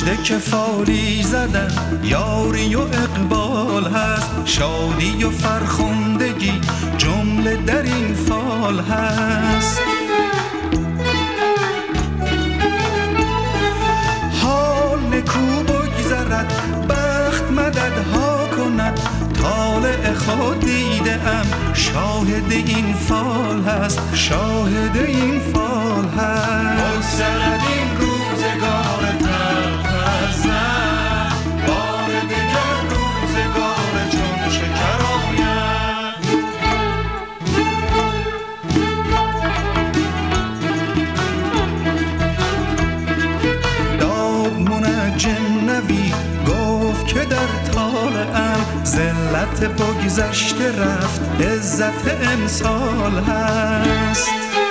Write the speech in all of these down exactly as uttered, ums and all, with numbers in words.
مژده که فالی زدن یاری و اقبال هست، شادی و فرخندگی جمله در این فال هست. حال نکو بگذرد بخت مددها کند، طالع خود دیده ام شاهد این فال هست، شاهد این فال هست. بگذرد این روزگار تلخ از من، بار دگر روزگار چون شکر آید. داد منجم نوید گفت که در طالعم ذلت بگذشته رفت، عزت امسال هست.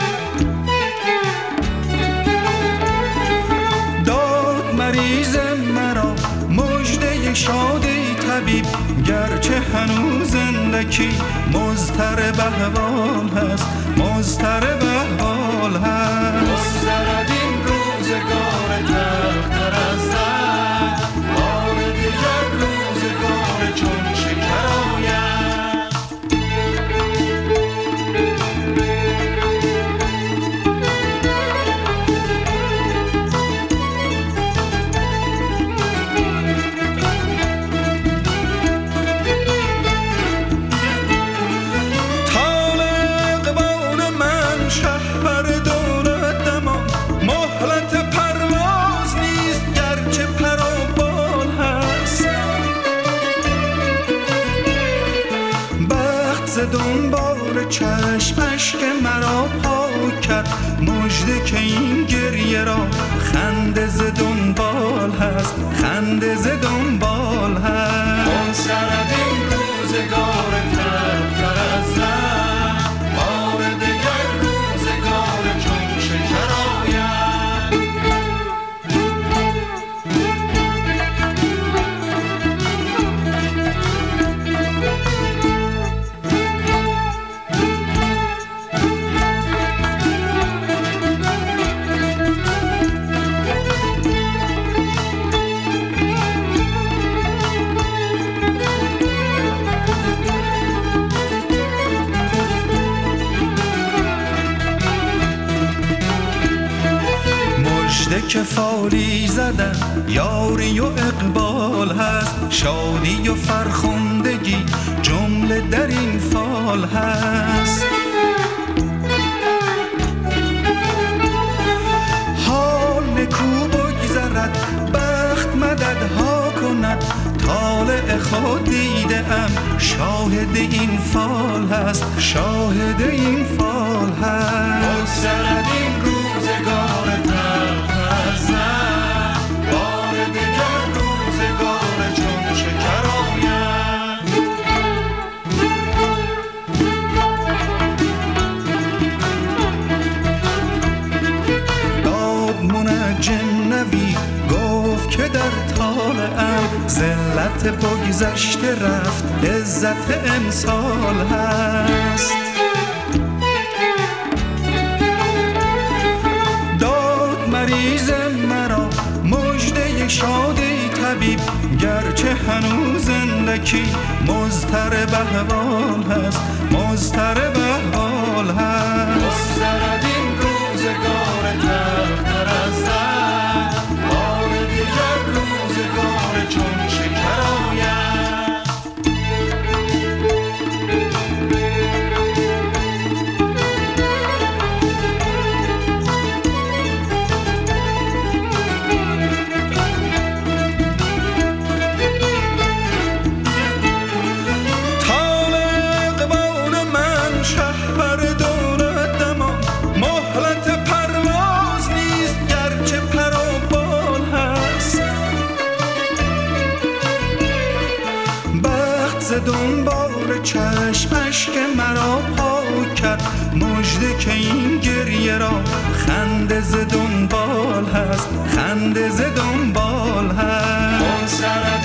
داد مریض مرا مژده شادی طبیب، گرچه هنوز اندکی مضطرب احوال هست، مضطرب احوال هست. بگذرد این روزگار تلخ از من، بار دیگر روزگار چون شکر آید. دنبال چشمش که مرا پاک کرد، مژده که این گریه را خنده ز دنبال هست، خنده ز دنبال هست. بگذرد این روزگار تلخ از من، بار دگر روزگار چون شکر آید. مژده که فالی زدن یاری و اقبال هست، شادی و فرخندگی جمله در این فال هست. حال نکو بگذرد بخت مددها کند، طالع خود دیده ام شاهد این فال هست، شاهد این فال هست. بگذرد این روزگار تلخ از من، بار دگر روزگار چون شکر آید. داد منجم نوید گفت که در طالعم ذلت بگذشته رفت، عزت امسال هست. داد مریض مرا مژده شادی طبیب، گرچه هنوز اندکی مضطرب احوال هست، مضطرب احوال هست. بگذرد این روزگار تلخ از من، بار دیگر روزگار چون شکر آید. دنبال چشمش که مرا پاک کرد، مژده که این گریه را خنده ز دنبال هست، خنده ز دنبال هست.